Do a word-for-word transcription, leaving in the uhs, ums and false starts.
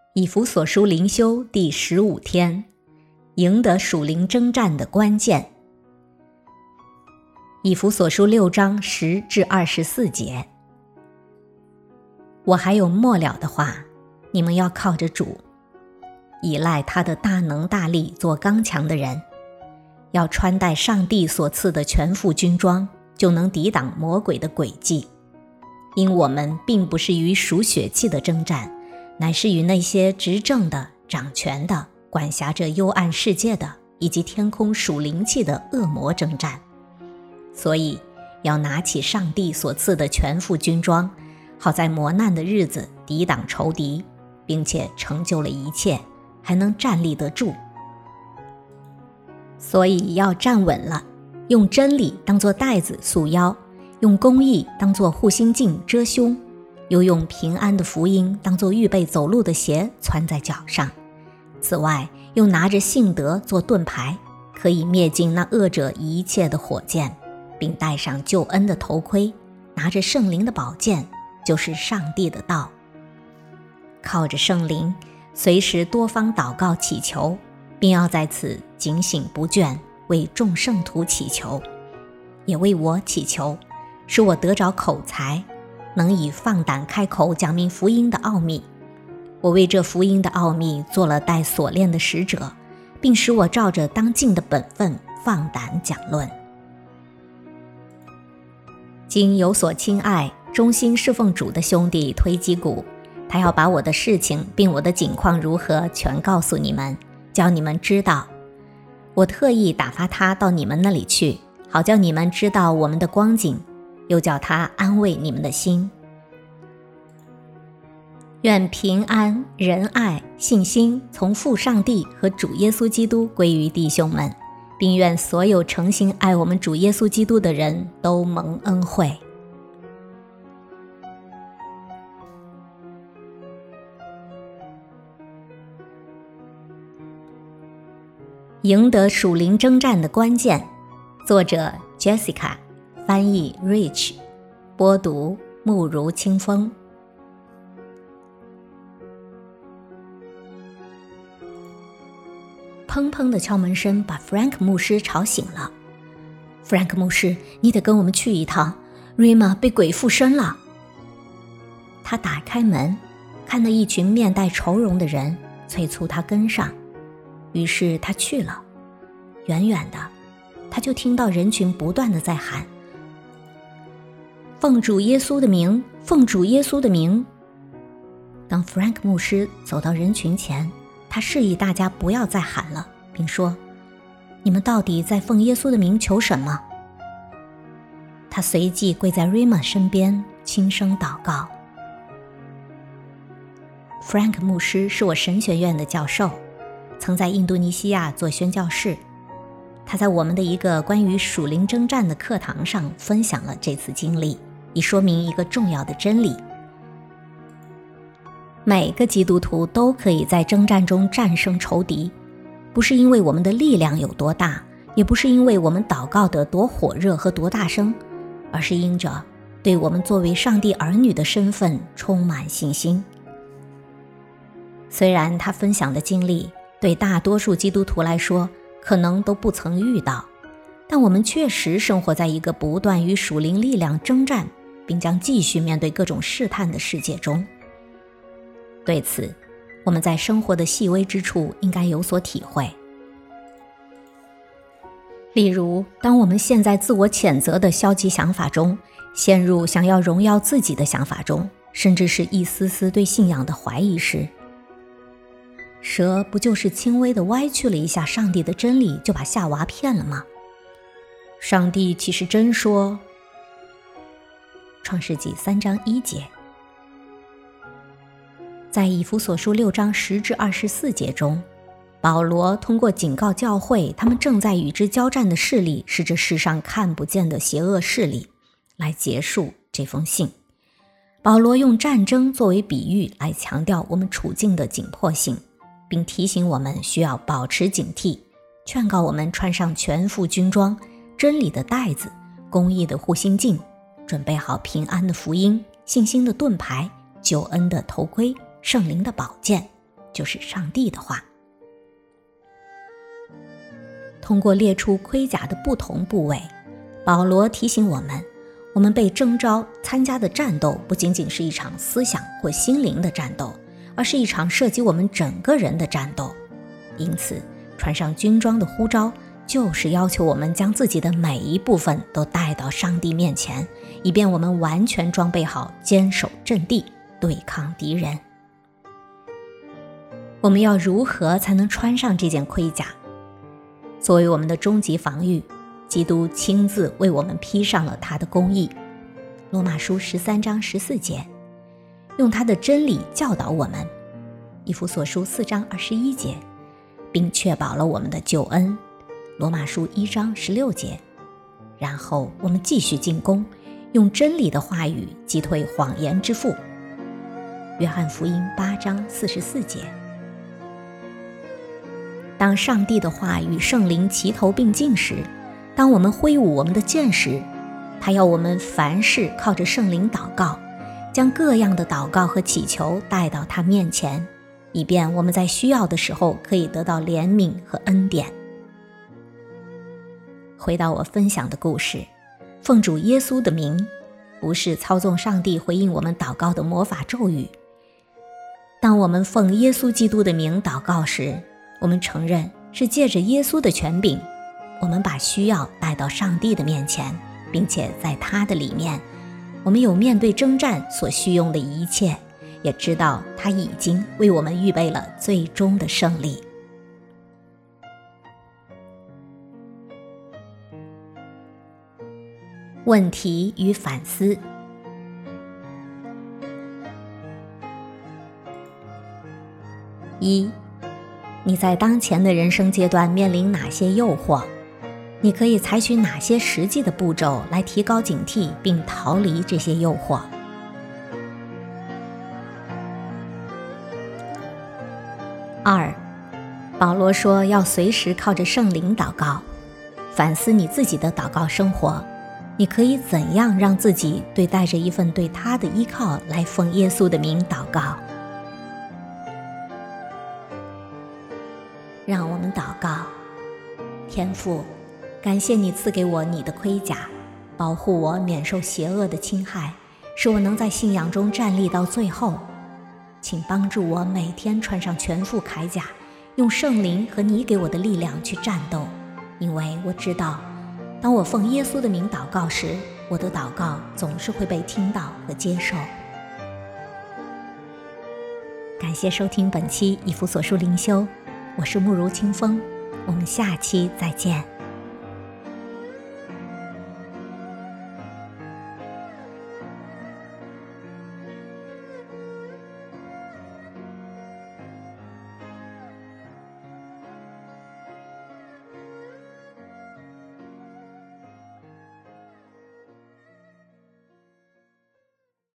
以弗所书灵修第十五天，赢得属灵征战的关键。以弗所书六章十至二十四节。我还有末了的话，你们要靠着主，依赖他的大能大力做刚强的人，要穿戴上帝所赐的全副军装，就能抵挡魔鬼的诡计。因我们并不是与属血气的征战，乃是与那些执政的、掌权的、管辖着幽暗世界的，以及天空属灵气的恶魔征战。所以要拿起上帝所赐的全副军装，好在磨难的日子抵挡仇敌，并且成就了一切，还能站立得住。所以要站稳了，用真理当作带子束腰，用公义当作护心镜遮胸，又用平安的福音当作预备走路的鞋穿在脚上。此外，又拿着信德做盾牌，可以灭尽那恶者一切的火箭，并戴上救恩的头盔，拿着圣灵的宝剑，就是上帝的道。靠着圣灵，随时多方祷告祈求，并要在此警醒不倦，为众圣徒祈求，也为我祈求，使我得着口才，能以放胆开口讲明福音的奥秘。我为这福音的奥秘做了带锁链的使者，并使我照着当尽的本分放胆讲论。今有所亲爱、忠心侍奉主的兄弟推基古，他要把我的事情并我的景况如何全告诉你们，叫你们知道。我特意打发他到你们那里去，好叫你们知道我们的光景，又叫他安慰你们的心。愿平安、仁爱、信心从父上帝和主耶稣基督归于弟兄们，并愿所有诚心爱我们主耶稣基督的人都蒙恩惠。赢得属灵征战的关键，作者 Jessica， 翻译 Rich， 播读慕如清风。砰砰的敲门声把 Frank 牧师吵醒了。 Frank 牧师，你得跟我们去一趟， Rima 被鬼附身了。他打开门，看到一群面带愁容的人催促他跟上，于是他去了。远远的，他就听到人群不断地在喊，奉主耶稣的名，奉主耶稣的名。当 Frank 牧师走到人群前，他示意大家不要再喊了，并说，你们到底在奉耶稣的名求什么？他随即跪在 Rima 身边，轻声祷告。Frank 牧师是我神学院的教授，曾在印度尼西亚做宣教士。他在我们的一个关于属灵征战的课堂上分享了这次经历，以说明一个重要的真理。每个基督徒都可以在征战中战胜仇敌，不是因为我们的力量有多大，也不是因为我们祷告得多火热和多大声，而是因着对我们作为上帝儿女的身份充满信心。虽然他分享的经历对大多数基督徒来说可能都不曾遇到，但我们确实生活在一个不断与属灵力量征战，并将继续面对各种试探的世界中。对此，我们在生活的细微之处应该有所体会。例如，当我们陷在自我谴责的消极想法中，陷入想要荣耀自己的想法中，甚至是一丝丝对信仰的怀疑时，蛇不就是轻微地歪曲了一下上帝的真理，就把夏娃骗了吗？上帝岂是真说？创世纪三章一节。在以弗所书六章十至二十四节中，保罗通过警告教会他们正在与之交战的势力是这世上看不见的邪恶势力，来结束这封信。保罗用战争作为比喻来强调我们处境的紧迫性，并提醒我们需要保持警惕，劝告我们穿上全副军装，真理的带子，公义的护心镜，准备好平安的福音，信心的盾牌，救恩的头盔，圣灵的宝剑， 就是上帝的话。通过列出盔甲的不同部位，保罗提醒我们，我们被征召参加的战斗不仅仅是一场思想或心灵的战斗，而是一场涉及我们整个人的战斗。因此，穿上军装的呼召就是要求我们将自己的每一部分都带到上帝面前，以便我们完全装备好，坚守阵地，对抗敌人。我们要如何才能穿上这件盔甲？作为我们的终极防御，基督亲自为我们披上了他的公义。罗马书十三章十四节，用他的真理教导我们。以弗所书四章二十一节，并确保了我们的救恩。罗马书一章十六节。然后我们继续进攻，用真理的话语击退谎言之父。约翰福音八章四十四节。当上帝的话与圣灵齐头并进时，当我们挥舞我们的剑时，他要我们凡事靠着圣灵祷告，将各样的祷告和祈求带到他面前，以便我们在需要的时候可以得到怜悯和恩典。回到我分享的故事，奉主耶稣的名，不是操纵上帝回应我们祷告的魔法咒语。当我们奉耶稣基督的名祷告时，我们承认是借着耶稣的权柄，我们把需要带到上帝的面前，并且在他的里面，我们有面对征战所需用的一切，也知道他已经为我们预备了最终的胜利。问题与反思。一，你在当前的人生阶段面临哪些诱惑？你可以采取哪些实际的步骤来提高警惕并逃离这些诱惑？二，保罗说要随时靠着圣灵祷告，反思你自己的祷告生活，你可以怎样让自己对带着一份对他的依靠来奉耶稣的名祷告？让我们祷告。天父，感谢你赐给我你的盔甲，保护我免受邪恶的侵害，使我能在信仰中站立到最后。请帮助我每天穿上全副铠甲，用圣灵和你给我的力量去战斗，因为我知道，当我奉耶稣的名祷告时，我的祷告总是会被听到和接受。感谢收听本期以弗所书灵修，我是慕如清风，我们下期再见。